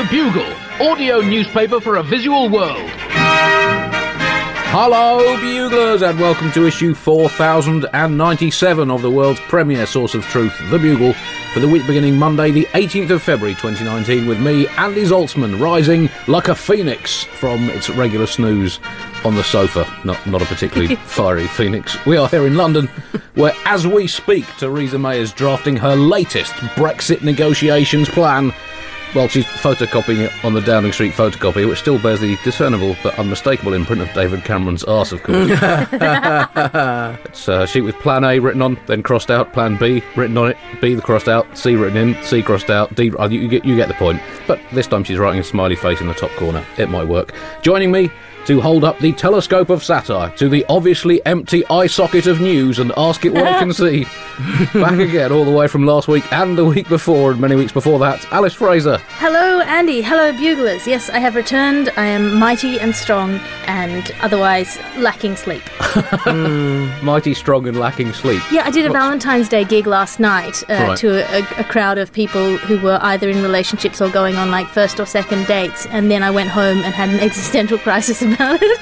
Bugle, audio newspaper for a visual world. Hello, Buglers, and welcome to issue 4097 of the world's premier source of truth, The Bugle, for the week beginning Monday, the 18th of February 2019, with me, Andy Zaltzman, rising like a phoenix from its regular snooze on the sofa. Not a particularly fiery phoenix. We are here in London, where, as we speak, Theresa May is drafting her latest Brexit negotiations plan. Well, she's photocopying it on the Downing Street photocopier, which still bears the discernible but unmistakable imprint of David Cameron's arse, of course. It's a sheet with Plan A written on, then crossed out, Plan B written on it, B crossed out, C written in, C crossed out, D... You get the point. But this time she's writing a smiley face in the top corner. It might work. Joining me to hold up the telescope of satire to the obviously empty eye socket of news and ask it what it can see. Back again, all the way from last week and the week before and many weeks before that, Alice Fraser. Hello, Andy. Hello, Buglers. Yes, I have returned. I am mighty and strong and otherwise lacking sleep. Mighty, strong and lacking sleep. Yeah, I did a Valentine's Day gig last night to a crowd of people who were either in relationships or going on like first or second dates, and then I went home and had an existential crisis about it.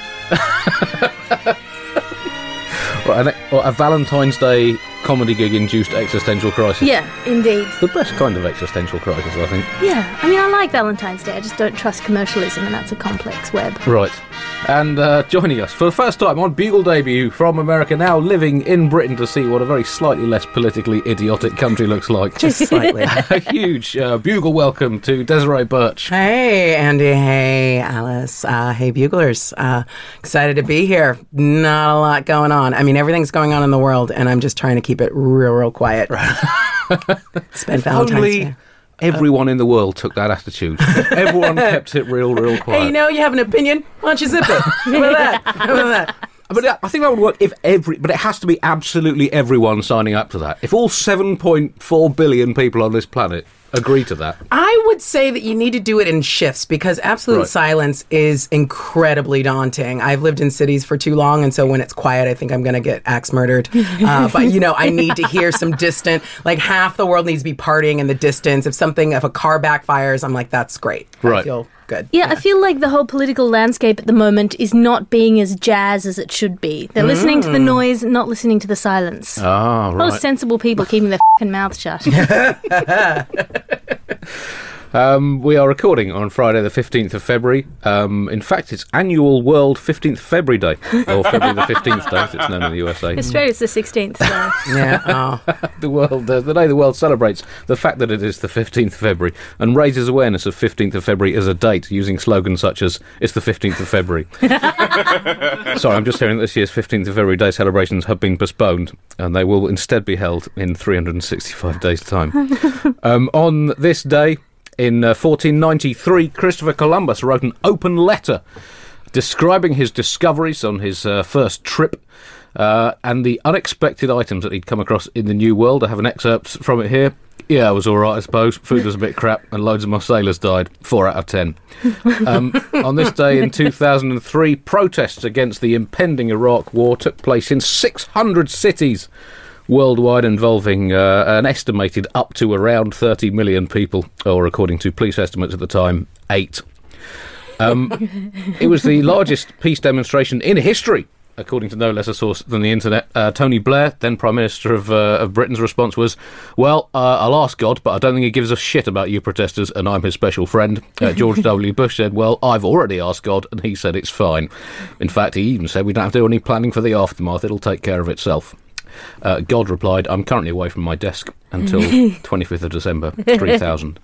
A Valentine's Day comedy gig induced existential crisis. Yeah, indeed. The best kind of existential crisis, I think. Yeah, I mean, I like Valentine's Day, I just don't trust commercialism, and that's a complex web. Right. And joining us for the first time on Bugle debut from America, now living in Britain to see what a very slightly less politically idiotic country looks like. Just slightly. A huge Bugle welcome to Desiree Birch. Hey, Andy. Hey, Alice. Hey, Buglers. Excited to be here. Not a lot going on. I mean, everything's going on in the world, and I'm just trying to keep it real quiet. Spend Valentine's Day. Everyone in the world took that attitude. Everyone kept it real quiet. Hey, you know, you have an opinion? Why don't you zip it? How about that? But I think that would work if but it has to be absolutely everyone signing up to that. If all 7.4 billion people on this planet agree to that. I would say that you need to do it in shifts, because absolute silence is incredibly daunting. I've lived in cities for too long, and so when it's quiet, I think I'm going to get axe murdered. But, you know, I need to hear some distant, like half the world needs to be partying in the distance. If a car backfires, I'm like, that's great. Right. I feel good. Yeah, I feel like the whole political landscape at the moment is not being as jazz as it should be. They're listening to the noise, not listening to the silence. Ah, right. Those sensible people keeping their f***ing mouths shut. We are recording on Friday the 15th of February. In fact, it's annual World 15th February Day, or February the 15th Day, as it's known in the USA. Australia's the 16th, so... Yeah. The day the world celebrates the fact that it is the 15th of February and raises awareness of 15th of February as a date, using slogans such as, it's the 15th of February. Sorry, I'm just hearing that this year's 15th of February Day celebrations have been postponed, and they will instead be held in 365 days' time. On this day, in 1493, Christopher Columbus wrote an open letter describing his discoveries on his first trip and the unexpected items that he'd come across in the New World. I have an excerpt from it here. Yeah, it was all right, I suppose. Food was a bit crap, and loads of my sailors died. 4 out of 10. On this day in 2003, protests against the impending Iraq War took place in 600 cities worldwide, involving an estimated up to around 30 million people, or according to police estimates at the time, 8. It was the largest peace demonstration in history, according to no less a source than the internet. Tony Blair, then Prime Minister of Britain's response was, well, I'll ask God, but I don't think he gives a shit about you protesters, and I'm his special friend. George W. Bush said, well, I've already asked God, and he said it's fine. In fact, he even said we don't have to do any planning for the aftermath, it'll take care of itself. God replied, I'm currently away from my desk until 25th of December, 3000.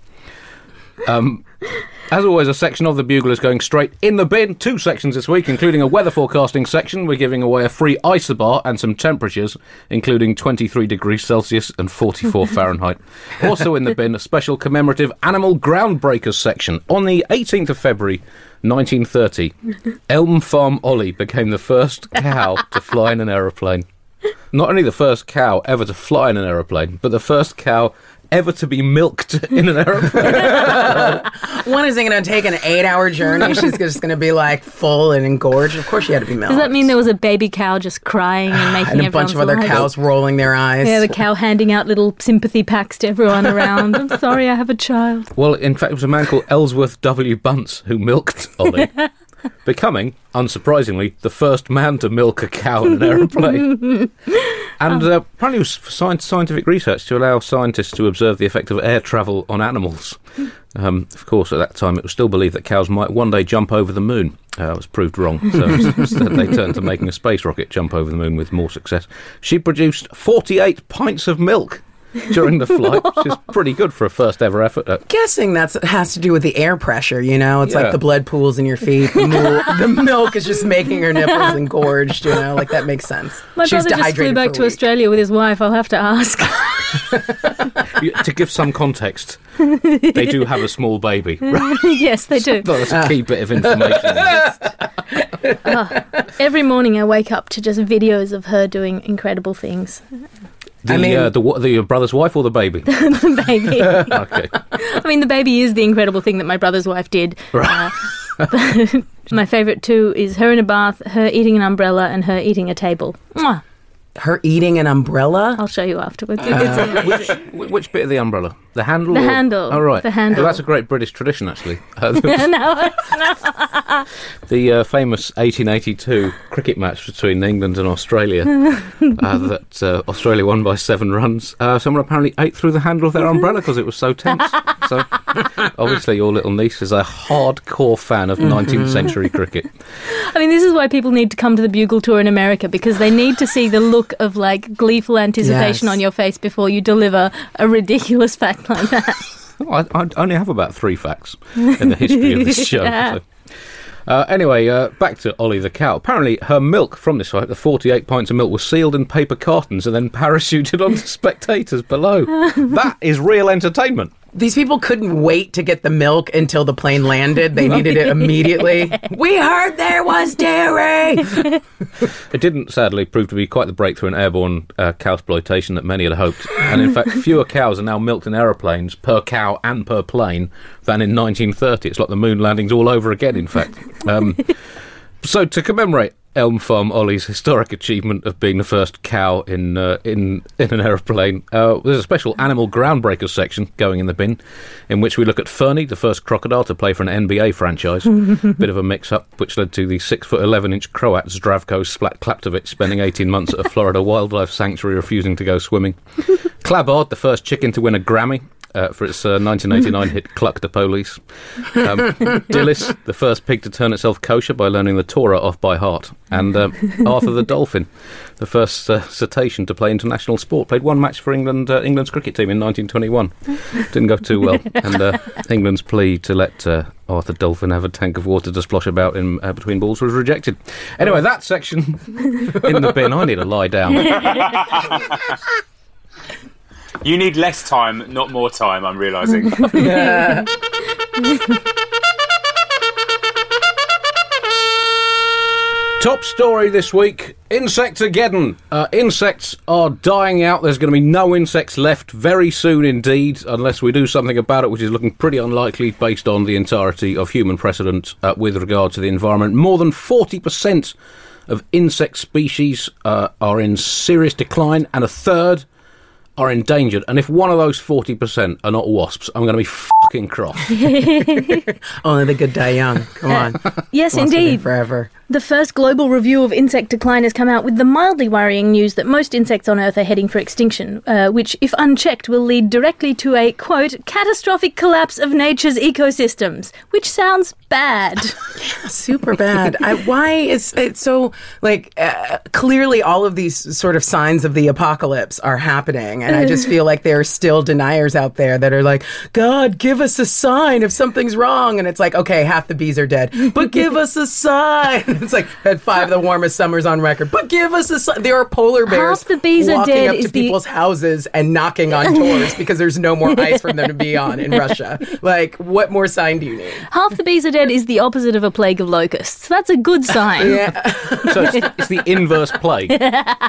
As always, a section of the Bugle is going straight in the bin. 2 sections this week, including a weather forecasting section. We're giving away a free isobar and some temperatures, including 23 degrees Celsius and 44 Fahrenheit. Also in the bin, a special commemorative animal groundbreakers section. On the 18th of February, 1930, Elm Farm Ollie became the first cow to fly in an aeroplane. Not only the first cow ever to fly in an aeroplane, but the first cow ever to be milked in an aeroplane. One is going to take an 8-hour journey. She's just going to be like full and engorged. Of course she had to be milked. Does that mean there was a baby cow just crying and making and a bunch of other cows rolling their eyes? Yeah, the cow handing out little sympathy packs to everyone around. I'm sorry, I have a child. Well, in fact, it was a man called Ellsworth W. Bunce who milked Ollie, becoming, unsurprisingly, the first man to milk a cow in an aeroplane. And apparently it was for scientific research to allow scientists to observe the effect of air travel on animals. Of course, at that time, it was still believed that cows might one day jump over the moon. It was proved wrong, so instead they turned to making a space rocket jump over the moon with more success. She produced 48 pints of milk during the flight, which is pretty good for a first ever effort. Guessing that has to do with the air pressure, you know? It's like the blood pools in your feet. The milk is just making her nipples engorged, you know? Like, that makes sense. My brother just flew back to Australia with his wife. I'll have to ask. To give some context, they do have a small baby. Right? Yes, they do. That's a key bit of information. Every morning I wake up to just videos of her doing incredible things. The brother's wife or the baby? The baby. Okay. I mean, the baby is the incredible thing that my brother's wife did. Right. My favourite two is her in a bath, her eating an umbrella, and her eating a table. Mwah. Her eating an umbrella? I'll show you afterwards. Which bit of the umbrella? The handle? The handle. Oh, right. The handle. Well, that's a great British tradition, actually. No. The famous 1882 cricket match between England and Australia that Australia won by 7 runs. Someone apparently ate through the handle of their umbrella because it was so tense. So, obviously, your little niece is a hardcore fan of 19th century cricket. I mean, this is why people need to come to the Bugle Tour in America, because they need to see the look of, like, gleeful anticipation on your face before you deliver a ridiculous fact like that. I only have about 3 facts in the history of this show. Yeah. So. Anyway, back to Ollie the cow. Apparently, her milk from this flight, the 48 pints of milk, was sealed in paper cartons and then parachuted onto spectators below. That is real entertainment. These people couldn't wait to get the milk until the plane landed. They needed it immediately. We heard there was dairy! It didn't, sadly, prove to be quite the breakthrough in airborne cowsploitation that many had hoped. And in fact, fewer cows are now milked in aeroplanes per cow and per plane than in 1930. It's like the moon landings all over again, in fact. So to commemorate Elm Farm Ollie's historic achievement of being the first cow in an aeroplane, there's a special animal groundbreakers section going in the bin, in which we look at Fernie, the first crocodile to play for an NBA franchise. Bit of a mix-up, which led to the 6'11" Croat Zdravko Klaptovic spending 18 months at a Florida wildlife sanctuary refusing to go swimming. Klabard, the first chicken to win a Grammy for its 1989 hit Cluck the Police. Dillis, the first pig to turn itself kosher by learning the Torah off by heart. And Arthur the dolphin, the first cetacean to play international sport. Played 1 match for England's cricket team in 1921. Didn't go too well. And England's plea to let Arthur Dolphin have a tank of water to splosh about in between balls was rejected. Anyway, that section in the bin. I need to lie down. You need less time, not more time, I'm realising. Yeah. Top story this week, Insectageddon. Insects are dying out. There's going to be no insects left very soon indeed, unless we do something about it, which is looking pretty unlikely based on the entirety of human precedent with regard to the environment. More than 40% of insect species are in serious decline, and a third are endangered. And if one of those 40% are not wasps, I'm going to be fucking cross. Only the good die young. Come on. Yes, Wasps indeed. live forever. The first global review of insect decline has come out with the mildly worrying news that most insects on Earth are heading for extinction, which, if unchecked, will lead directly to a, quote, catastrophic collapse of nature's ecosystems, which sounds bad. Super bad. Why is it so, like, clearly all of these sort of signs of the apocalypse are happening, and I just feel like there are still deniers out there that are like, God, give us a sign if something's wrong, and it's like, okay, half the bees are dead, but give us a sign. It's like, had 5 of the warmest summers on record, but give us a sign. There are polar bears half the bees are walking dead up to people's houses and knocking on doors because there's no more ice for them to be on in Russia. Like, what more sign do you need? Half the bees are dead is the opposite of a plague of locusts. That's a good sign. Yeah. So it's the inverse plague.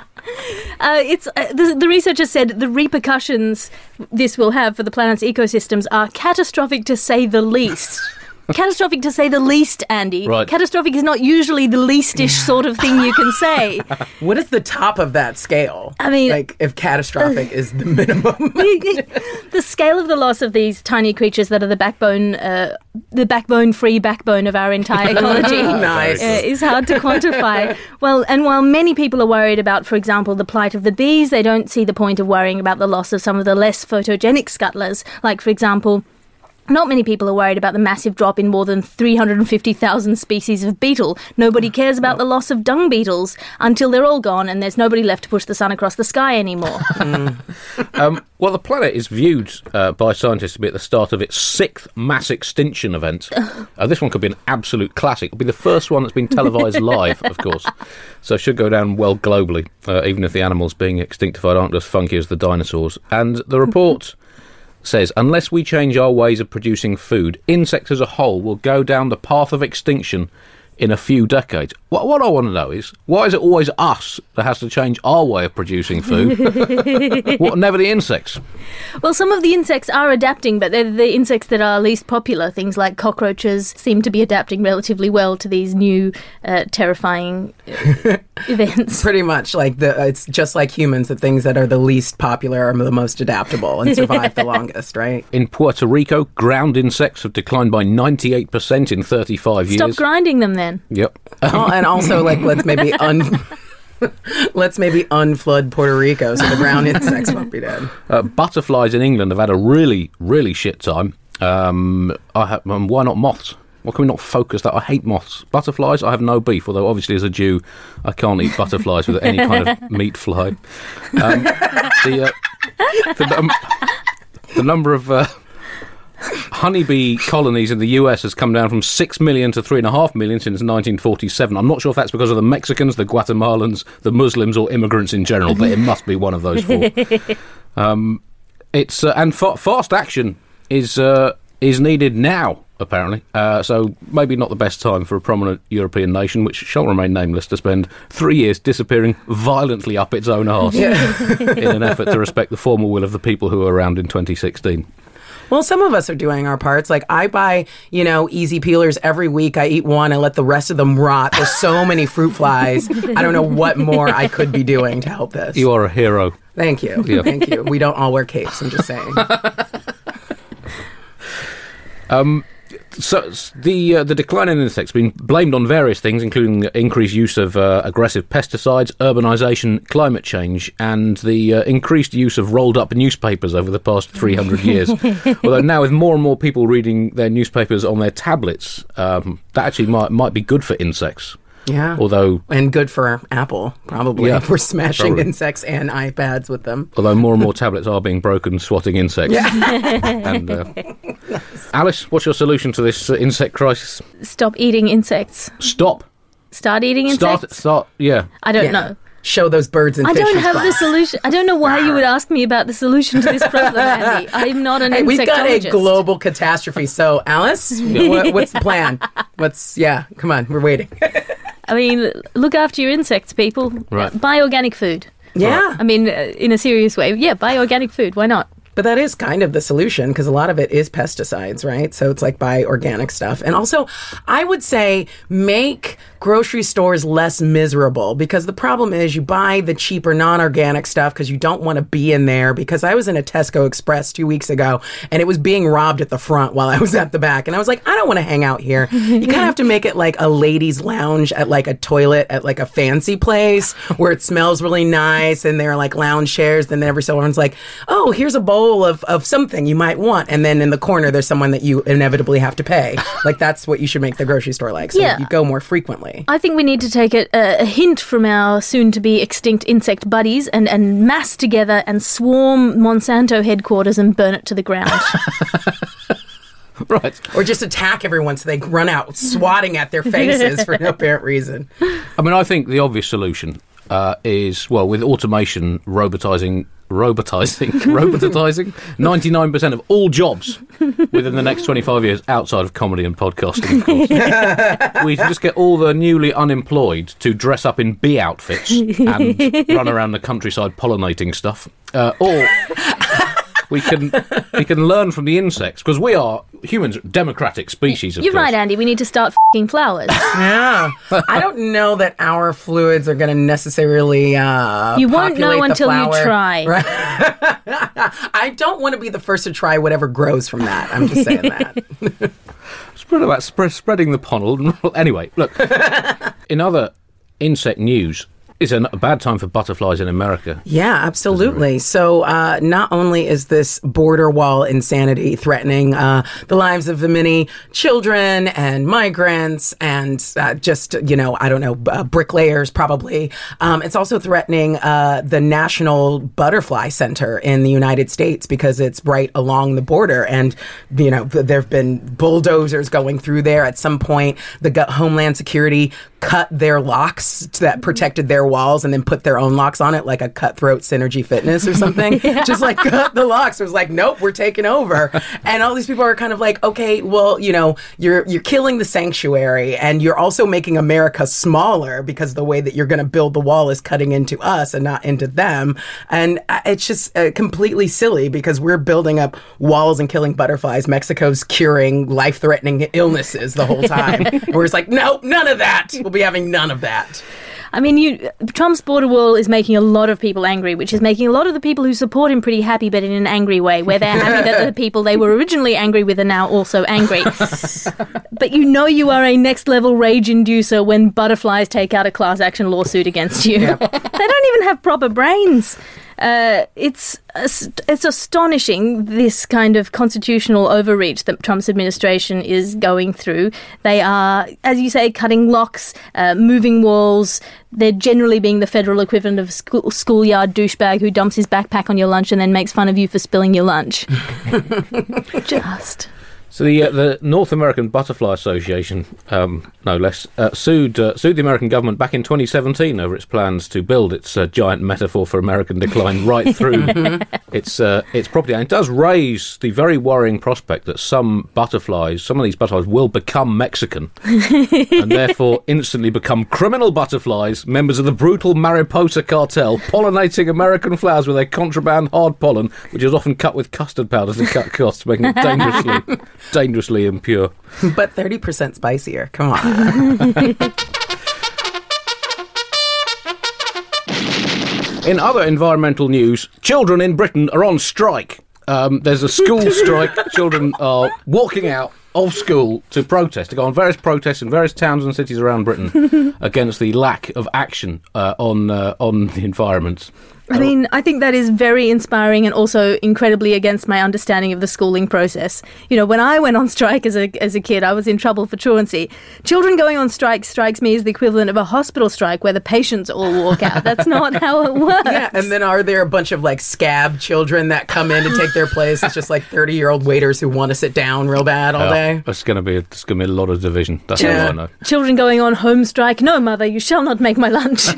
The researchers said the repercussions this will have for the planet's ecosystems are catastrophic to say the least. Catastrophic to say the least, Andy. Right. Catastrophic is not usually the leastish sort of thing you can say. What is the top of that scale? I mean, like if catastrophic is the minimum. The scale of the loss of these tiny creatures that are the backbone-free backbone of our entire ecology Nice. is hard to quantify. Well, and while many people are worried about, for example, the plight of the bees, they don't see the point of worrying about the loss of some of the less photogenic scuttlers, like, for example, not many people are worried about the massive drop in more than 350,000 species of beetle. Nobody cares about the loss of dung beetles until they're all gone and there's nobody left to push the sun across the sky anymore. Well, the planet is viewed by scientists to be at the start of its 6th mass extinction event. This one could be an absolute classic. It'll be the first one that's been televised live, of course. So it should go down well globally, even if the animals being extinctified aren't as funky as the dinosaurs. And the report says, unless we change our ways of producing food, insects as a whole will go down the path of extinction in a few decades. What I want to know is, why is it always us that has to change our way of producing food? Never the insects? Well, some of the insects are adapting, but they're the insects that are least popular. Things like cockroaches seem to be adapting relatively well to these new terrifying events. Pretty much like it's just like humans, the things that are the least popular are the most adaptable and survive the longest, right? In Puerto Rico, ground insects have declined by 98% in 35 years. Stop grinding them then. Yep. And also, like, let's maybe unflood Puerto Rico so the brown insects won't be dead. Butterflies in England have had a really, really shit time. Why not moths? Why can we not focus that? I hate moths. Butterflies, I have no beef, although obviously as a Jew, I can't eat butterflies with any kind of meat fly. The number of honeybee colonies in the US has come down from 6 million to 3.5 million since 1947. I'm not sure if that's because of the Mexicans, the Guatemalans, the Muslims, or immigrants in general, but it must be one of those four. Fast action is needed now, apparently. So maybe not the best time for a prominent European nation, which shall remain nameless, to spend 3 years disappearing violently up its own arse in an effort to respect the formal will of the people who were around in 2016. Well, some of us are doing our parts. Like, I buy, easy peelers every week. I eat one and let the rest of them rot. There's so many fruit flies. I don't know what more I could be doing to help this. You are a hero. Thank you. Yeah. Thank you. We don't all wear capes, I'm just saying. So the decline in insects has been blamed on various things, including the increased use of aggressive pesticides, urbanisation, climate change, and the increased use of rolled-up newspapers over the past 300 years. Although now, with more and more people reading their newspapers on their tablets, that actually might be good for insects. Yeah. And good for Apple, probably. Yeah, we're smashing insects and iPads with them. Although more and more tablets are being broken, swatting insects. Yeah. And, Alice, what's your solution to this insect crisis? Stop eating insects. Stop. Start eating insects? Start, yeah. I don't know. Show those birds and fishes. I don't have the solution. I don't know why you would ask me about the solution to this problem, Andy. I'm not an insectologist. We've got a global catastrophe. So, Alice, what's the plan? Come on, we're waiting. I mean, look after your insects, people. Right. Buy organic food. Yeah. I mean, in a serious way. Yeah, buy organic food. Why not? But that is kind of the solution, because a lot of it is pesticides, right? So it's like buy organic stuff. And also, I would say make grocery stores less miserable, because the problem is you buy the cheaper non-organic stuff because you don't want to be in there. Because I was in a Tesco Express 2 weeks ago and it was being robbed at the front while I was at the back. And I was like, I don't want to hang out here. You kind of have to make it like a ladies' lounge at like a toilet at like a fancy place where it smells really nice and there are like lounge chairs. And then every so often's like, oh, here's a bowl of something you might want. And then in the corner, there's someone that you inevitably have to pay. Like, that's what you should make the grocery store like. So you go more frequently. I think we need to take a hint from our soon-to-be extinct insect buddies and mass together and swarm Monsanto headquarters and burn it to the ground. Right. Or just attack everyone so they run out swatting at their faces for no apparent reason. I mean, I think the obvious solution is, well, with automation robotising robotizing 99% of all jobs within the next 25 years outside of comedy and podcasting, of course. We can just get all the newly unemployed to dress up in bee outfits and run around the countryside pollinating stuff. Or we can learn from the insects, because we are humans, democratic species. You're right, Andy. We need to start f***ing flowers. Yeah, I don't know that our fluids are going to necessarily. You won't know until you try. Right? I don't want to be the first to try whatever grows from that. I'm just saying that. Spreading the pollen. Anyway, look. In other insect news, it's a bad time for butterflies in America. Yeah, absolutely. So not only is this border wall insanity threatening the lives of the many children and migrants and bricklayers probably, it's also threatening the National Butterfly Center in the United States because it's right along the border. And, there have been bulldozers going through there. At some point, the Homeland Security cut their locks that protected their walls and then put their own locks on it, like a Cutthroat Synergy Fitness or something. Yeah. Just like cut the locks. It was like, nope, we're taking over. And all these people are kind of like, okay, well, you're killing the sanctuary and you're also making America smaller because the way that you're going to build the wall is cutting into us and not into them. And it's just completely silly because we're building up walls and killing butterflies. Mexico's curing life-threatening illnesses the whole time. And we're just like, nope, none of that. We'll be having none of that. I mean, Trump's border wall is making a lot of people angry, which is making a lot of the people who support him pretty happy, but in an angry way, where they're happy that the people they were originally angry with are now also angry. But you are a next-level rage inducer when butterflies take out a class action lawsuit against you. Yep. They don't even have proper brains. It's astonishing, this kind of constitutional overreach that Trump's administration is going through. They are, as you say, cutting locks, moving walls. They're generally being the federal equivalent of a schoolyard douchebag who dumps his backpack on your lunch and then makes fun of you for spilling your lunch. So the North American Butterfly Association, no less, sued the American government back in 2017 over its plans to build its giant metaphor for American decline right through its property. And it does raise the very worrying prospect that some of these butterflies will become Mexican and therefore instantly become criminal butterflies, members of the brutal Mariposa cartel, pollinating American flowers with their contraband hard pollen, which is often cut with custard powder to cut costs, making it dangerously impure. But 30% spicier. Come on. In other environmental news, children in Britain are on strike. There's a school strike. Children are walking out of school to protest, to go on various protests in various towns and cities around Britain against the lack of action on the environment. I mean, I think that is very inspiring and also incredibly against my understanding of the schooling process. When I went on strike as a kid, I was in trouble for truancy. Children going on strike strikes me as the equivalent of a hospital strike where the patients all walk out. That's not how it works. Yeah, and then are there a bunch of scab children that come in to take their place? It's just 30-year-old waiters who want to sit down real bad all day. There's going to be a lot of division. That's all I know. Children going on home strike. No, mother, you shall not make my lunch.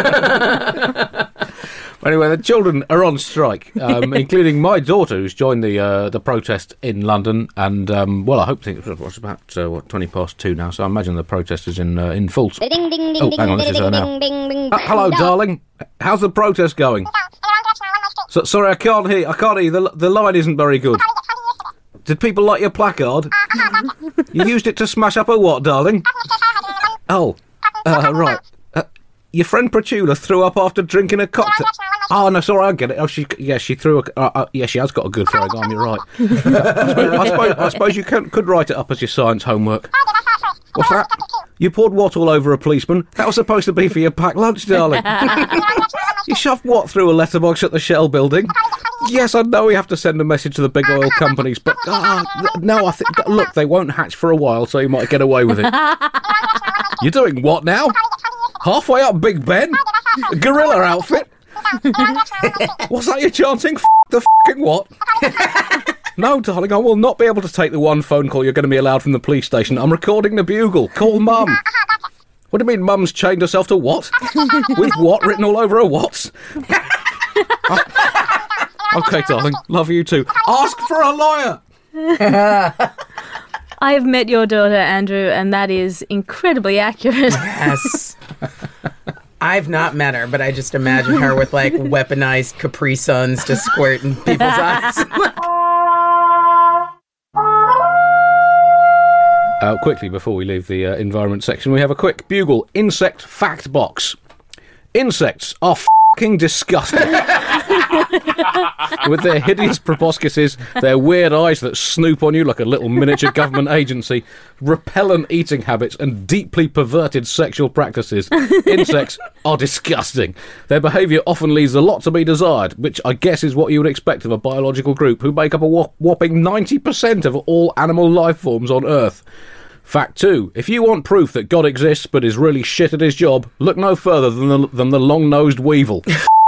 Anyway, the children are on strike, including my daughter, who's joined the protest in London. And I think it's about 2:20 now, so I imagine the protest is in full. Hang on, this is her now. Hello, darling. How's the protest going? Sorry, I can't hear you. The line isn't very good. Did people like your placard? You used it to smash up a what, darling? Oh, right. Your friend Pratula threw up after drinking a cocktail. Oh, no, sorry, I get it. Oh, she threw she has got a good throwing arm, you're right. I suppose you could write it up as your science homework. What's that? You poured what all over a policeman? That was supposed to be for your packed lunch, darling. You shoved what through a letterbox at the Shell building? Yes, I know we have to send a message to the big oil companies, but no, I think, look, they won't hatch for a while, so you might get away with it. You're doing what now? Halfway up Big Ben? A gorilla outfit? What's that you're chanting? The f***ing what? No, darling, I will not be able to take the one phone call you're going to be allowed from the police station. I'm recording the bugle. Call Mum. What do you mean Mum's chained herself to what? With what written all over her what? Okay, darling. Love you too. Ask for a lawyer. I have met your daughter, Andrew, and that is incredibly accurate. Yes. I've not met her, but I just imagine her with like weaponized Capri Suns to squirt in people's eyes. Quickly, before we leave the environment section, we have a quick bugle insect fact box. Insects are f***ing disgusting. With their hideous proboscises, their weird eyes that snoop on you like a little miniature government agency, repellent eating habits, and deeply perverted sexual practices, insects are disgusting. Their behaviour often leaves a lot to be desired, which I guess is what you would expect of a biological group who make up a whopping 90% of all animal life forms on Earth. Fact 2. If you want proof that God exists but is really shit at his job, look no further than the long-nosed weevil.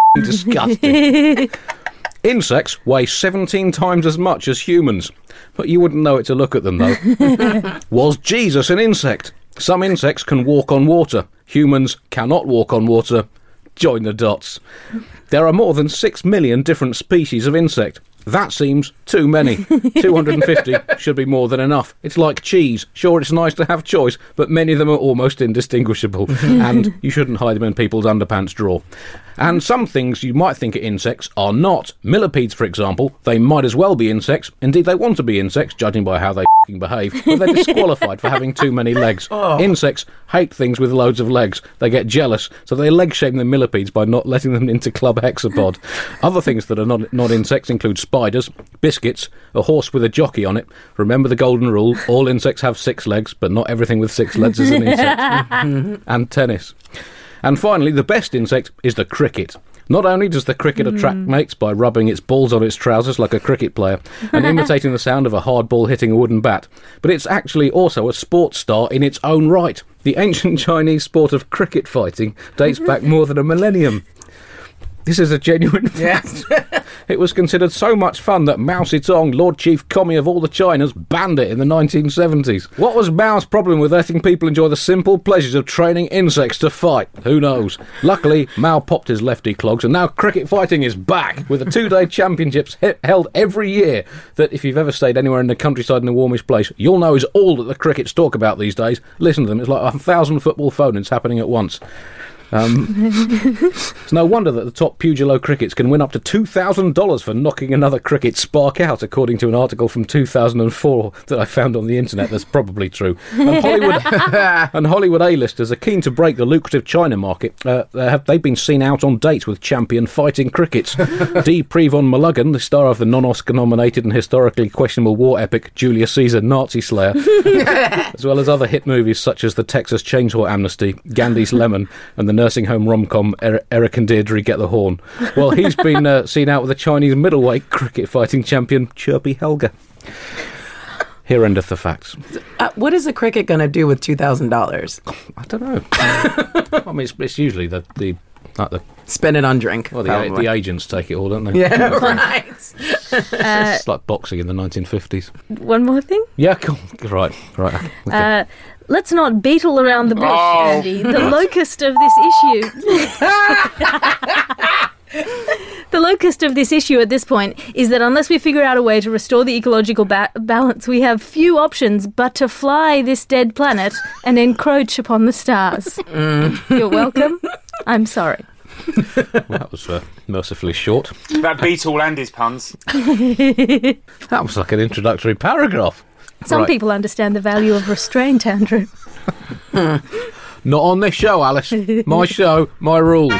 Disgusting. Insects weigh 17 times as much as humans, but you wouldn't know it to look at them, though. Was Jesus an insect? Some insects can walk on water. Humans cannot walk on water. Join the dots. There are more than 6 million different species of insect. That seems too many. 250 should be more than enough. It's like cheese. Sure, it's nice to have choice, but many of them are almost indistinguishable, and you shouldn't hide them in people's underpants drawer. And some things you might think are insects are not. Millipedes, for example, they might as well be insects. Indeed, they want to be insects, judging by how they behave, but they're disqualified for having too many legs. Insects hate things with loads of legs. They get jealous, so they leg shame the millipedes by not letting them into Club Hexapod. Other things that are not insects include spiders, biscuits, a horse with a jockey on it. Remember the golden rule, all insects have 6 legs, but not everything with 6 legs is an insect. And tennis. And finally, the best insect is the cricket. Not only does the cricket attract mates by rubbing its balls on its trousers like a cricket player and imitating the sound of a hard ball hitting a wooden bat, but it's actually also a sports star in its own right. The ancient Chinese sport of cricket fighting dates back more than a millennium. This is a genuine fact. Yes. It was considered so much fun that Mao Zedong, Lord Chief Commie of all the Chinas, banned it in the 1970s. What was Mao's problem with letting people enjoy the simple pleasures of training insects to fight? Who knows? Luckily, Mao popped his lefty clogs, and now cricket fighting is back, with the 2-day championships held every year that, if you've ever stayed anywhere in the countryside in a warmish place, you'll know is all that the crickets talk about these days. Listen to them, it's like 1,000 football phone-ins happening at once. It's no wonder that the top Pugilo crickets can win up to $2,000 for knocking another cricket spark out, according to an article from 2004 that I found on the internet. That's probably true. And Hollywood A-listers are keen to break the lucrative China market. They've been seen out on dates with champion fighting crickets. D. Prevon Mulligan, the star of the non-Oscar-nominated and historically questionable war epic Julius Caesar Nazi Slayer, as well as other hit movies such as The Texas Chainsaw Amnesty, Gandhi's Lemon, and the nursing home rom-com Eric and Deirdre Get the Horn. Well, he's been seen out with the Chinese middleweight cricket fighting champion Chirpy Helga. Here endeth the facts. What is a cricket going to do with $2,000? I don't know. I mean, it's usually the spend it on drink. Well, the agents take it all, don't they? Yeah, right. It's like boxing in the 1950s. One more thing? Yeah, cool. Right. Okay. Let's not beetle around the bush, Andy. The locust of this issue... The locust of this issue at this point is that unless we figure out a way to restore the ecological balance, we have few options but to fly this dead planet and encroach upon the stars. You're welcome. I'm sorry. Well, that was mercifully short. That beat all Andy's puns. That was like an introductory paragraph. Some people understand the value of restraint, Andrew. Not on this show, Alice. My show, my rules.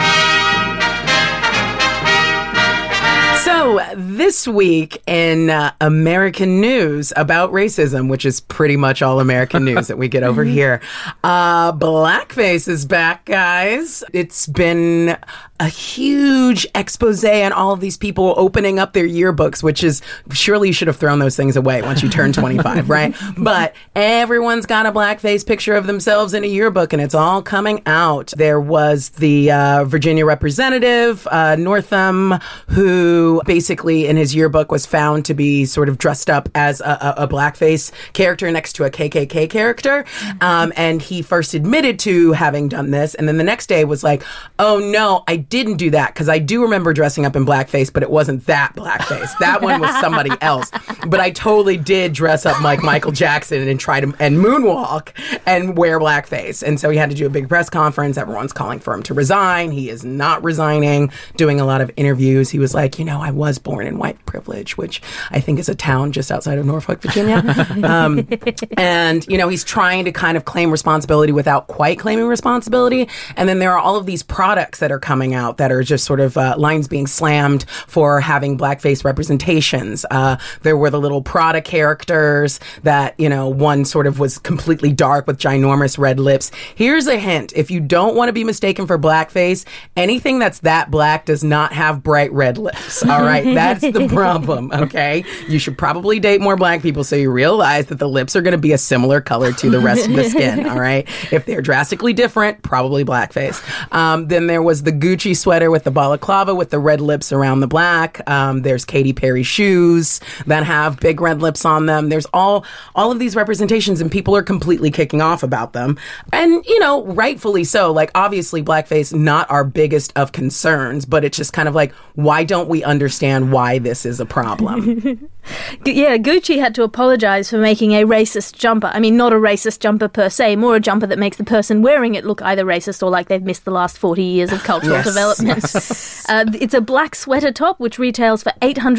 So, this week in American news about racism, which is pretty much all American news that we get over here, blackface is back, guys. It's been a huge expose on all of these people opening up their yearbooks, which is, surely you should have thrown those things away once you turn 25, right? But everyone's got a blackface picture of themselves in a yearbook, and it's all coming out. There was the Virginia representative, Northam, who basically in his yearbook was found to be sort of dressed up as a blackface character next to a KKK character. And he first admitted to having done this. And then the next day was like, oh no, I didn't do that because I do remember dressing up in blackface, but it wasn't that blackface. That one was somebody else. But I totally did dress up like Michael Jackson and try to and moonwalk and wear blackface. And so he had to do a big press conference. Everyone's calling for him to resign. He is not resigning, doing a lot of interviews. He was like, I was born in white privilege, which I think is a town just outside of Norfolk, Virginia. And, he's trying to kind of claim responsibility without quite claiming responsibility. And then there are all of these products that are coming out that are just sort of lines being slammed for having blackface representations. There were the little Prada characters that, one sort of was completely dark with ginormous red lips. Here's a hint. If you don't want to be mistaken for blackface, anything that's that black does not have bright red lips. All right. That's the problem. Okay. You should probably date more black people so you realize that the lips are going to be a similar color to the rest of the skin. All right. If they're drastically different, probably blackface. Then there was the Gucci sweater with the balaclava with the red lips around the black. There's Katy Perry shoes that have big red lips on them. There's all of these representations, and people are completely kicking off about them. And, rightfully so. Like, obviously, blackface, not our biggest of concerns, but it's just kind of like, why don't we understand why this is a problem? Yeah, Gucci had to apologize for making a racist jumper. I mean, not a racist jumper per se, more a jumper that makes the person wearing it look either racist or like they've missed the last 40 years of cultural development. It's a black sweater top, which retails for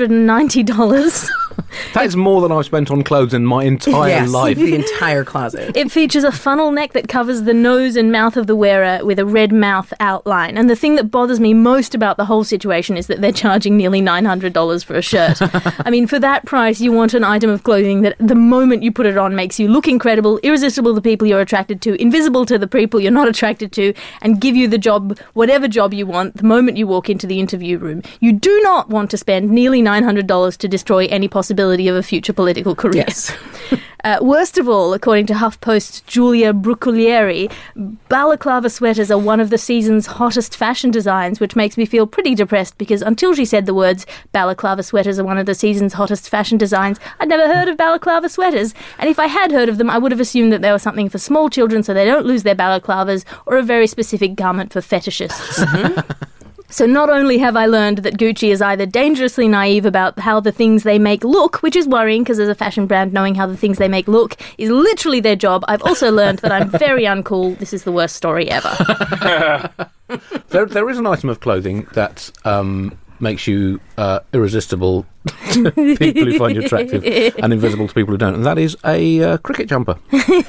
$890. That is more than I've spent on clothes in my entire life. The entire closet. It features a funnel neck that covers the nose and mouth of the wearer with a red mouth outline. And the thing that bothers me most about the whole situation is that they're charging nearly $900 for a shirt. I mean, for that price, you want an item of clothing that the moment you put it on makes you look incredible, irresistible to the people you're attracted to, invisible to the people you're not attracted to, and give you the job, whatever job you want, the moment you walk into the interview room. You do not want to spend nearly $900 to destroy any possibility of a future political career. Yes. Worst of all, according to HuffPost's Giulia Bruculieri, balaclava sweaters are one of the season's hottest fashion designs, which makes me feel pretty depressed because until she said the words, balaclava sweaters are one of the season's hottest fashion designs, I'd never heard of balaclava sweaters. And if I had heard of them, I would have assumed that they were something for small children so they don't lose their balaclavas, or a very specific garment for fetishists. So not only have I learned that Gucci is either dangerously naive about how the things they make look, which is worrying because as a fashion brand, knowing how the things they make look is literally their job, I've also learned that I'm very uncool. This is the worst story ever. There is an item of clothing that makes you irresistible to people who find you attractive and invisible to people who don't, and that is a cricket jumper.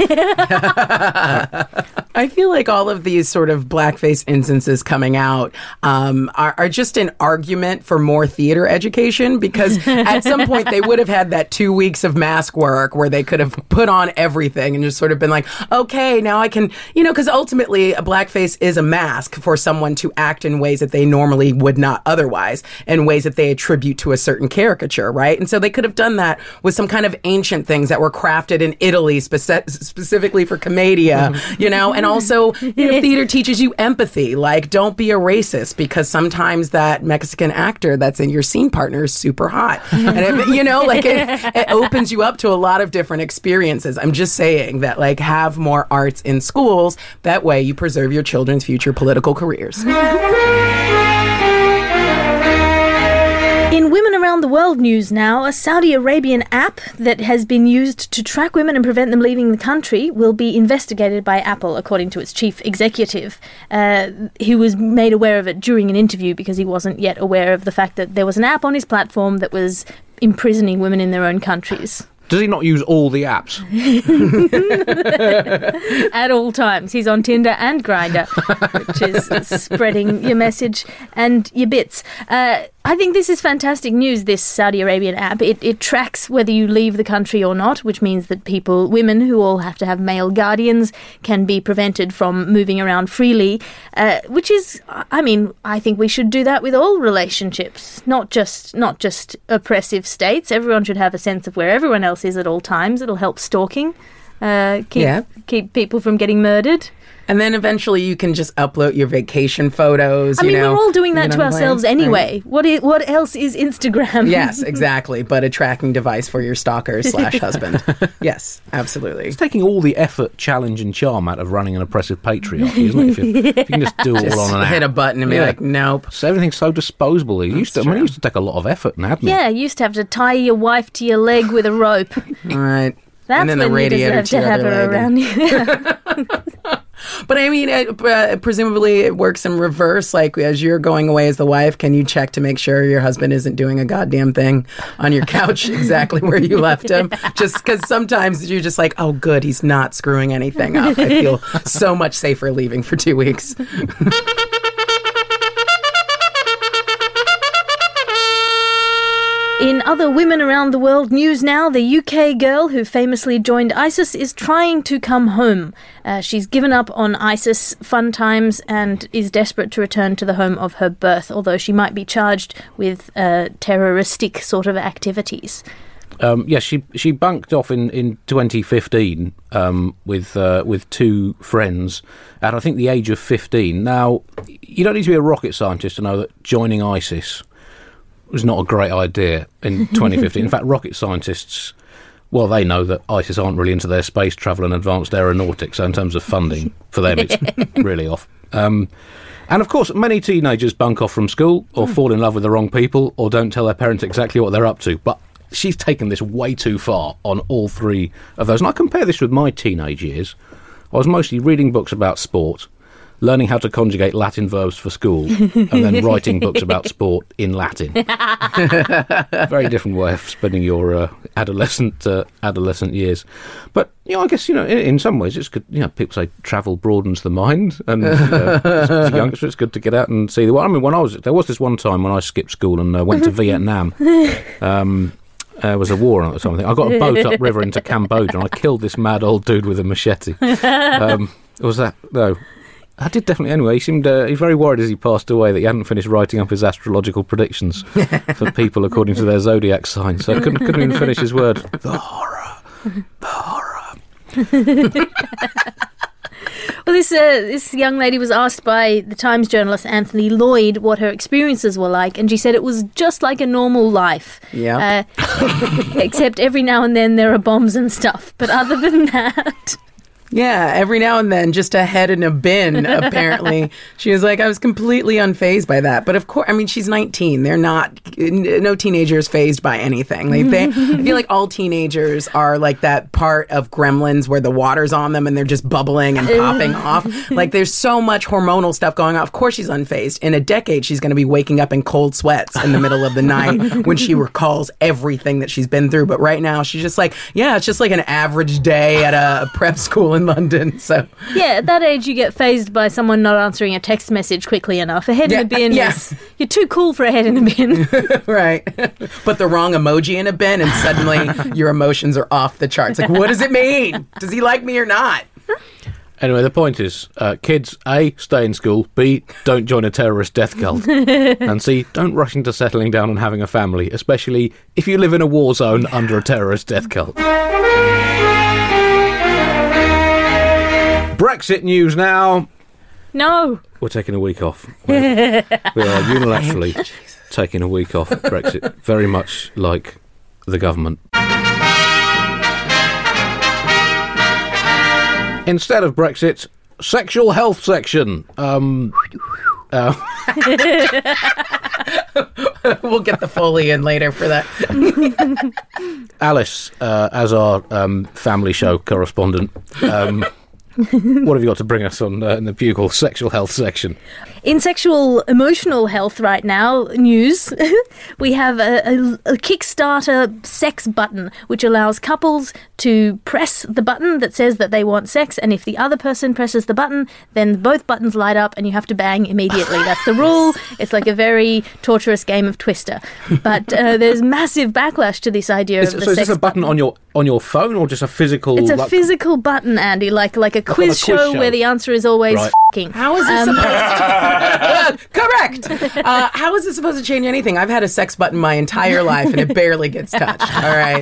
I feel like all of these sort of blackface instances coming out are just an argument for more theater education, because at some point they would have had that 2 weeks of mask work where they could have put on everything and just sort of been like, okay, now I can, because ultimately a blackface is a mask for someone to act in ways that they normally would not otherwise, in ways that they attribute to a certain caricature, right? And so they could have done that with some kind of ancient things that were crafted in Italy specifically for commedia, and also, theater teaches you empathy. Like, don't be a racist because sometimes that Mexican actor that's in your scene partner is super hot. And, it opens you up to a lot of different experiences. I'm just saying that, have more arts in schools. That way you preserve your children's future political careers. In Women Around the World news now, a Saudi Arabian app that has been used to track women and prevent them leaving the country will be investigated by Apple, according to its chief executive, who was made aware of it during an interview because he wasn't yet aware of the fact that there was an app on his platform that was imprisoning women in their own countries. Does he not use all the apps? At all times. He's on Tinder and Grindr, which is spreading your message and your bits. I think this is fantastic news, this Saudi Arabian app. It tracks whether you leave the country or not, which means that women who all have to have male guardians can be prevented from moving around freely, which is, I think we should do that with all relationships, not just oppressive states. Everyone should have a sense of where everyone else is at all times. It'll help stalking. keep people from getting murdered. And then eventually you can just upload your vacation photos. I mean, we're all doing that to ourselves anyway. Right. What else is Instagram? Yes, exactly. But a tracking device for your stalker/husband. Yes, absolutely. It's taking all the effort, challenge, and charm out of running an oppressive patriarchy, isn't it? If you can just do it all on an app. Hit a button and be like, nope. So everything's so disposable. It used to take a lot of effort and admin. Yeah, you used to have to tie your wife to your leg with a rope. Right. That's and then when the radiator you deserve to have her around you. But I mean, presumably it works in reverse. Like, as you're going away as the wife, can you check to make sure your husband isn't doing a goddamn thing on your couch exactly where you left him? Just because sometimes you're just like, oh, good, he's not screwing anything up. I feel so much safer leaving for 2 weeks. In other women around the world news now, the UK girl who famously joined ISIS is trying to come home. She's given up on ISIS fun times and is desperate to return to the home of her birth, although she might be charged with terroristic sort of activities. She bunked off in 2015 with two friends at, I think, the age of 15. Now, you don't need to be a rocket scientist to know that joining ISIS was not a great idea in 2015. In fact, rocket scientists, well, they know that ISIS aren't really into their space travel and advanced aeronautics, so in terms of funding, for them it's really off. And of course, many teenagers bunk off from school, or fall in love with the wrong people, or don't tell their parents exactly what they're up to. But she's taken this way too far on all three of those. And I compare this with my teenage years. I was mostly reading books about sport, learning how to conjugate Latin verbs for school, and then writing books about sport in Latin. Very different way of spending your adolescent years. But, I guess, in some ways it's good. People say travel broadens the mind, and as a youngster it's good to get out and see the world. I mean, there was this one time when I skipped school and went to Vietnam. There was a war on it or something. I got a boat upriver into Cambodia and I killed this mad old dude with a machete. Was that? No. I did definitely. Anyway, he seemed very worried as he passed away that he hadn't finished writing up his astrological predictions for people according to their zodiac signs. So I couldn't even finish his word. The horror. The horror. Well, this young lady was asked by the Times journalist Anthony Lloyd what her experiences were like, and she said it was just like a normal life. Yeah. Except every now and then there are bombs and stuff. But other than that... Yeah, every now and then, just a head in a bin, apparently. She was like, I was completely unfazed by that. But of course, I mean, she's 19. They're not, no teenager is fazed by anything. Like I feel like all teenagers are like that part of Gremlins where the water's on them and they're just bubbling and popping off. Like there's so much hormonal stuff going on. Of course she's unfazed. In a decade, she's going to be waking up in cold sweats in the middle of the night when she recalls everything that she's been through. But right now, she's just like, yeah, it's just like an average day at a prep school in London. So yeah, at that age you get fazed by someone not answering a text message quickly enough. A head in a bin is, you're too cool for a head in a bin. Right. Put the wrong emoji in a bin and suddenly your emotions are off the charts. Like, what does it mean? Does he like me or not? Anyway, the point is, kids, A, stay in school, B, don't join a terrorist death cult, and C, don't rush into settling down and having a family, especially if you live in a war zone under a terrorist death cult. Brexit news now. No. We're taking a week off. We are unilaterally taking a week off Brexit, very much like the government. Instead of Brexit, sexual health section. We'll get the Foley in later for that. Alice, as our family show correspondent, what have you got to bring us on in the Bugle sexual health section? In sexual emotional health right now news, we have a Kickstarter sex button, which allows couples to press the button that says that they want sex, and if the other person presses the button, then both buttons light up and you have to bang immediately. That's the rule. It's like a very torturous game of Twister. But there's massive backlash to this idea of the sex button. So is this a button on your phone or just a physical... It's a physical button, Andy, like a quiz show where the answer is always f***ing. How is this supposed to... Correct! How is this supposed to change anything? I've had a sex button my entire life and it barely gets touched. All right.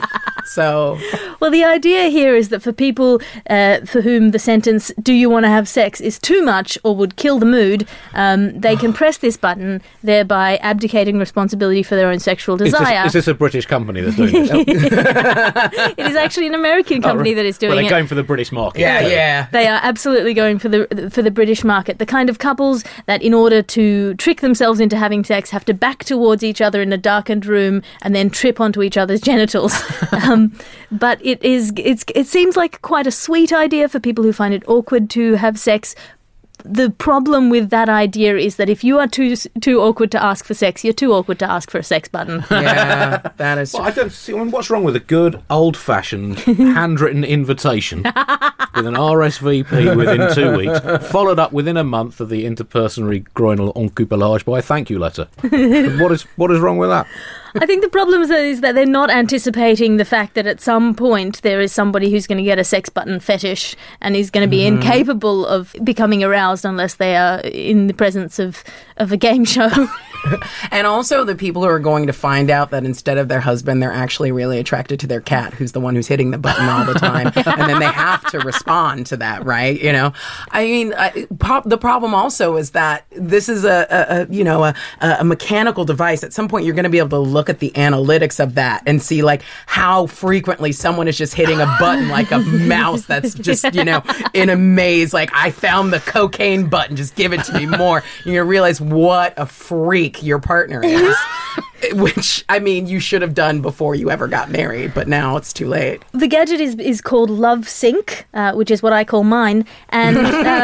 So, well, the idea here is that for people for whom the sentence, do you want to have sex, is too much or would kill the mood, they can press this button, thereby abdicating responsibility for their own sexual desire. Is this a British company that's doing this? It is actually an American company that is doing they're it. going for the British market. yeah. They are absolutely going for the British market. The kind of couples that, in order to trick themselves into having sex, have to back towards each other in a darkened room and then trip onto each other's genitals. But it seems like quite a sweet idea for people who find it awkward to have sex. The problem with that idea is that if you are too awkward to ask for sex, you're too awkward to ask for a sex button. Yeah, that is. Well, I don't see. I mean, what's wrong with a good old-fashioned handwritten invitation with an RSVP within 2 weeks, followed up within a month of the interpersonary groinal encouplage by a thank you letter? What is wrong with that? I think the problem is that they're not anticipating the fact that at some point there is somebody who's going to get a sex button fetish and is going to be incapable of becoming aroused unless they are in the presence of a game show. And also the people who are going to find out that instead of their husband, they're actually really attracted to their cat, who's the one who's hitting the button all the time. And then they have to respond to that, right? You know, I mean, the problem also is that this is a mechanical device. At some point, you're going to be able to look at the analytics of that and see like how frequently someone is just hitting a button like a mouse that's just, in a maze. Like, I found the cocaine button, just give it to me more. You're going to realize what a freak your partner is. Which, I mean, you should have done before you ever got married, but now it's too late. The gadget is called Love Sync, which is what I call mine. And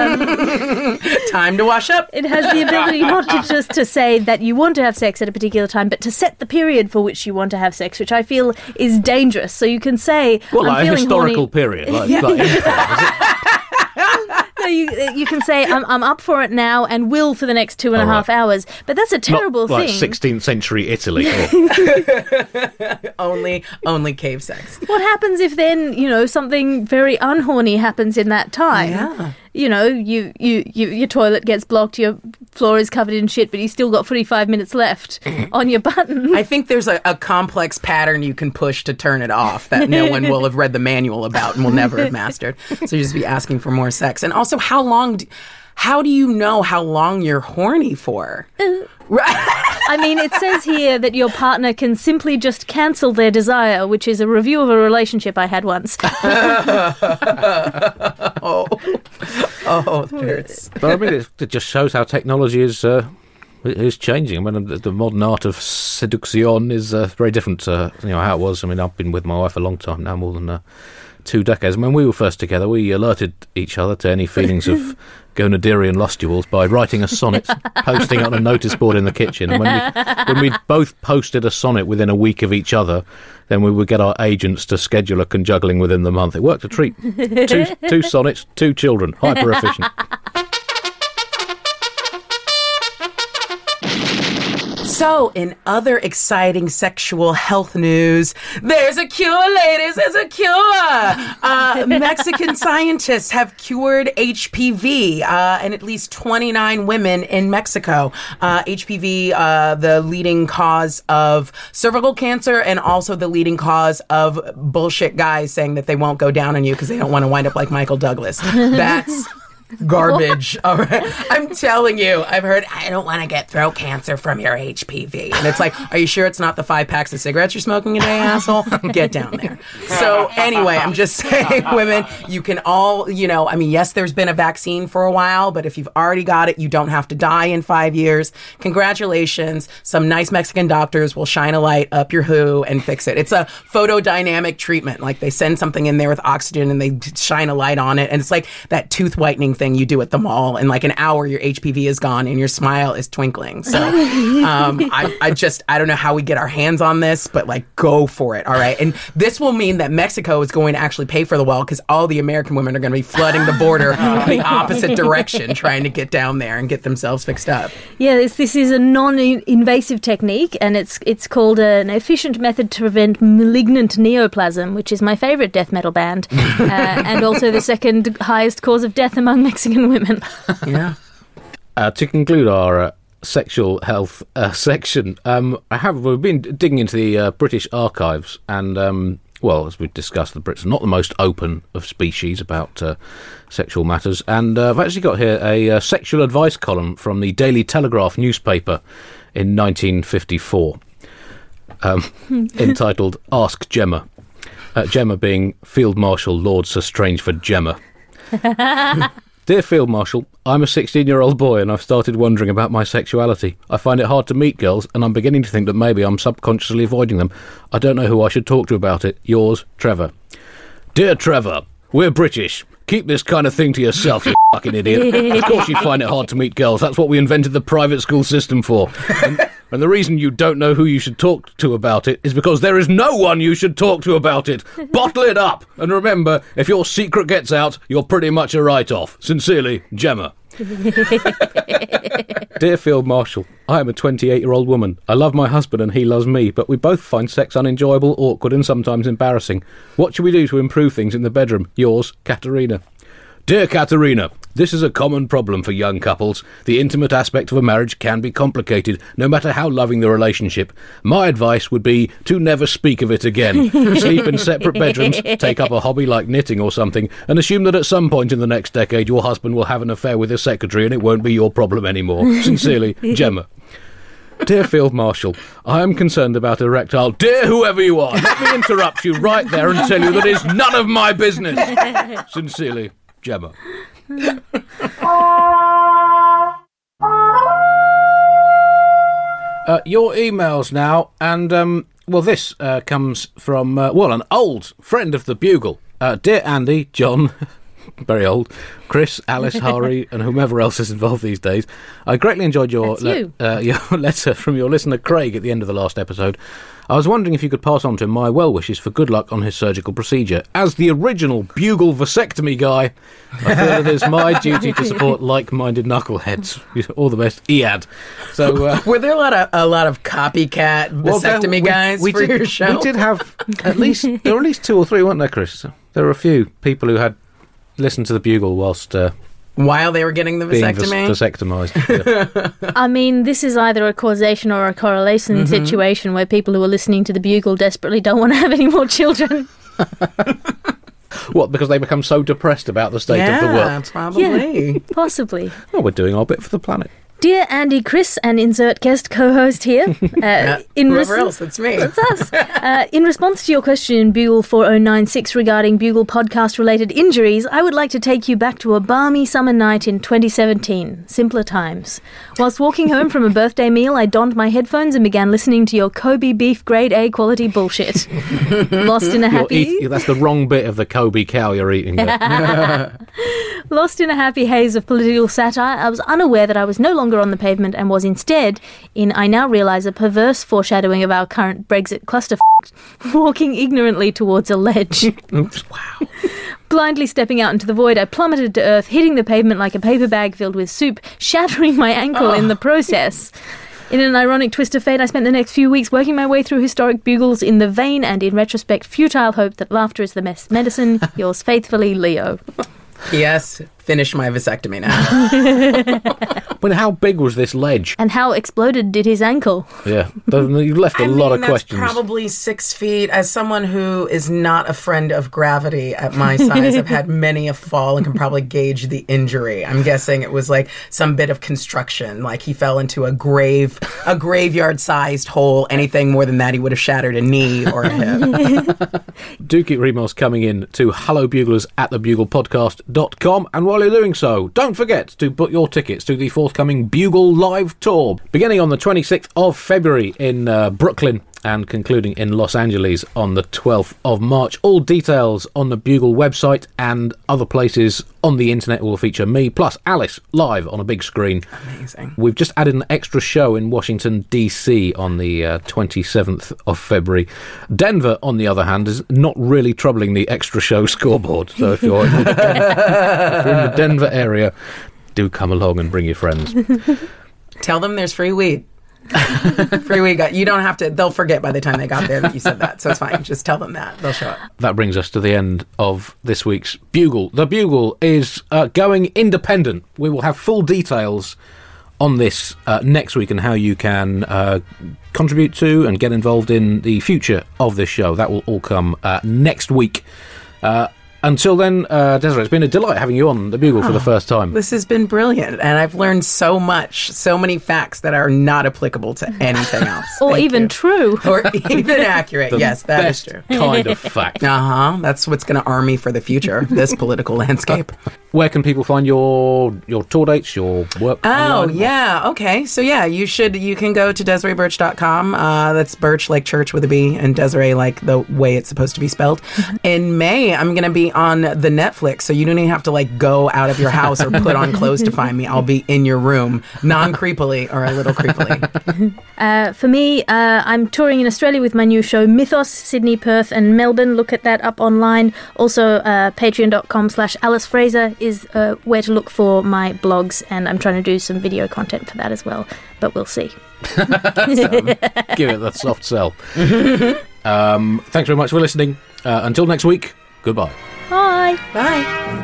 time to wash up. It has the ability not to just to say that you want to have sex at a particular time, but to set the period for which you want to have sex, which I feel is dangerous. So you can say, well, I'm like a historical horny. period. Like No, you can say, I'm up for it now and will for the next 2.5 hours. But that's a terrible Not like thing. 16th century Italy. Only cave sex. What happens if then, something very unhorny happens in that time? Yeah. Your toilet gets blocked, your floor is covered in shit, but you still got 45 minutes left on your button. I think there's a complex pattern you can push to turn it off that no one will have read the manual about and will never have mastered. So you just be asking for more sex. And also, how do you know how long you're horny for? I mean, it says here that your partner can simply just cancel their desire, which is a review of a relationship I had once. Oh, it hurts. But I mean, it just shows how technology is changing. I mean, the modern art of seduction is very different to how it was. I mean, I've been with my wife a long time now, more than 2 decades. When we were first together, we alerted each other to any feelings of gonadarian lustules by writing a sonnet, posting it on a notice board in the kitchen. And when we both posted a sonnet within a week of each other, then we would get our agents to schedule a conjuggling within the month. It worked a treat. Two sonnets, 2 children, hyper efficient. So, in other exciting sexual health news, there's a cure, ladies, there's a cure! Mexican scientists have cured HPV in at least 29 women in Mexico. HPV, the leading cause of cervical cancer and also the leading cause of bullshit guys saying that they won't go down on you because they don't want to wind up like Michael Douglas. That's garbage. All right. I'm telling you, I've heard, I don't want to get throat cancer from your HPV. And it's like, are you sure it's not the 5 packs of cigarettes you're smoking a day, asshole? Get down there. So anyway, I'm just saying, women, you can all, yes, there's been a vaccine for a while, but if you've already got it, you don't have to die in 5 years. Congratulations. Some nice Mexican doctors will shine a light up your hoo and fix it. It's a photodynamic treatment. Like, they send something in there with oxygen and they shine a light on it. And it's like that tooth whitening thing you do at the mall. In like an hour, your HPV is gone and your smile is twinkling. So I don't know how we get our hands on this, but like, go for it. All right. And this will mean that Mexico is going to actually pay for the wall because all the American women are going to be flooding the border in the opposite direction, trying to get down there and get themselves fixed up. Yeah, this is a non-invasive technique, and it's called an efficient method to prevent malignant neoplasm, which is my favourite death metal band, and also the second highest cause of death among Mexican women. Yeah. To conclude our sexual health section, we've been digging into the British archives, and well, as we've discussed, the Brits are not the most open of species about sexual matters. And I've actually got here a sexual advice column from the Daily Telegraph newspaper in 1954, entitled Ask Gemma. Gemma being Field Marshal Lord Sir Strangeford Gemma. Dear Field Marshal, I'm a 16-year-old boy and I've started wondering about my sexuality. I find it hard to meet girls and I'm beginning to think that maybe I'm subconsciously avoiding them. I don't know who I should talk to about it. Yours, Trevor. Dear Trevor, we're British. Keep this kind of thing to yourself, you fucking idiot. Of course you find it hard to meet girls. That's what we invented the private school system for. And the reason you don't know who you should talk to about it is because there is no one you should talk to about it. Bottle it up. And remember, if your secret gets out, you're pretty much a write-off. Sincerely, Gemma. Dear Field Marshal, I am a 28-year-old woman. I love my husband and he loves me, but we both find sex unenjoyable, awkward and sometimes embarrassing. What should we do to improve things in the bedroom? Yours, Katerina. Dear Katerina, this is a common problem for young couples. The intimate aspect of a marriage can be complicated, no matter how loving the relationship. My advice would be to never speak of it again. Sleep in separate bedrooms, take up a hobby like knitting or something, and assume that at some point in the next decade your husband will have an affair with his secretary and it won't be your problem anymore. Sincerely, Gemma. Dear Field Marshal, I am concerned about erectile... Dear whoever you are, let me interrupt you right there and tell you that it's none of my business. Sincerely, Gemma. Your emails now, and well, this comes from an old friend of the Bugle. Dear Andy, John, very old, Chris, Alice, Hari, and whomever else is involved these days. I greatly enjoyed your letter from your listener Craig at the end of the last episode. I was wondering if you could pass on to him my well wishes for good luck on his surgical procedure. As the original Bugle vasectomy guy, I feel it is my duty to support like-minded knuckleheads. All the best, Iad. So, were there a lot of copycat vasectomy guys for your show? We did have there were at least 2 or 3, weren't there, Chris? There were a few people who had listened to the Bugle while they were getting the vasectomy? Vasectomised. Yeah. I mean, this is either a causation or a correlation situation where people who are listening to the Bugle desperately don't want to have any more children. What, because they become so depressed about the state of the world? Yeah, probably. Yeah, possibly. Oh, we're doing our bit for the planet. Dear Andy, Chris, and insert guest co-host here. Whoever else, that's me. That's us. In response to your question in Bugle 4096 regarding Bugle podcast-related injuries, I would like to take you back to a balmy summer night in 2017. Simpler times. Whilst walking home from a birthday meal, I donned my headphones and began listening to your Kobe beef grade A quality bullshit. Lost in a happy... That's the wrong bit of the Kobe cow you're eating there. Lost in a happy haze of political satire, I was unaware that I was no longer on the pavement and was instead, in I now realise a perverse foreshadowing of our current Brexit clusterfuck, walking ignorantly towards a ledge. Oops, wow. Blindly stepping out into the void, I plummeted to earth, hitting the pavement like a paper bag filled with soup, shattering my ankle in the process. In an ironic twist of fate, I spent the next few weeks working my way through historic Bugles in the vain and, in retrospect, futile hope that laughter is the best medicine. Yours faithfully, Leo. Yes, finish my vasectomy now. But how big was this ledge? And how exploded did his ankle? Yeah, you left a lot of that's questions. Probably 6 feet. As someone who is not a friend of gravity at my size, I've had many a fall and can probably gauge the injury. I'm guessing it was like some bit of construction, like he fell into a graveyard-sized hole. Anything more than that, he would have shattered a knee or a hip. Do keep your emails coming in to hellobugler's@thebuglepodcast.com, and while you're doing so, don't forget to book your tickets to the forthcoming Bugle Live Tour, beginning on the 26th of February in Brooklyn and concluding in Los Angeles on the 12th of March. All details on the Bugle website, and other places on the internet will feature me, plus Alice, live on a big screen. Amazing. We've just added an extra show in Washington, D.C. on the 27th of February. Denver, on the other hand, is not really troubling the extra show scoreboard. So if you're in the Denver area, do come along and bring your friends. Tell them there's free weed. Free weed. You don't have to. They'll forget by the time they got there that you said that. So it's fine. Just tell them that. They'll show up. That brings us to the end of this week's Bugle. The Bugle is going independent. We will have full details on this next week and how you can contribute to and get involved in the future of this show. That will all come next week. Until then, Desiree, it's been a delight having you on The Bugle for the first time. This has been brilliant, and I've learned so much, so many facts that are not applicable to anything else. Or Thank even you. true. Or even accurate. Yes, that is Best true. kind of fact. That's what's going to arm me for the future, this political landscape. Where can people find your tour dates, your work? Oh, online? yeah. Okay. So, yeah, you can go to DesireeBirch.com. That's Birch like church with a B, and Desiree like the way it's supposed to be spelled. In May, I'm going to be on the Netflix, so you don't even have to like go out of your house or put on clothes to find me. I'll be in your room, non-creepily or a little creepily. For me, I'm touring in Australia with my new show Mythos, Sydney, Perth and Melbourne. Look at that up online. Also, patreon.com/Alice Fraser is where to look for my blogs, and I'm trying to do some video content for that as well, but we'll see. Give it the soft sell. Thanks very much for listening. Until next week, goodbye. Bye. Bye.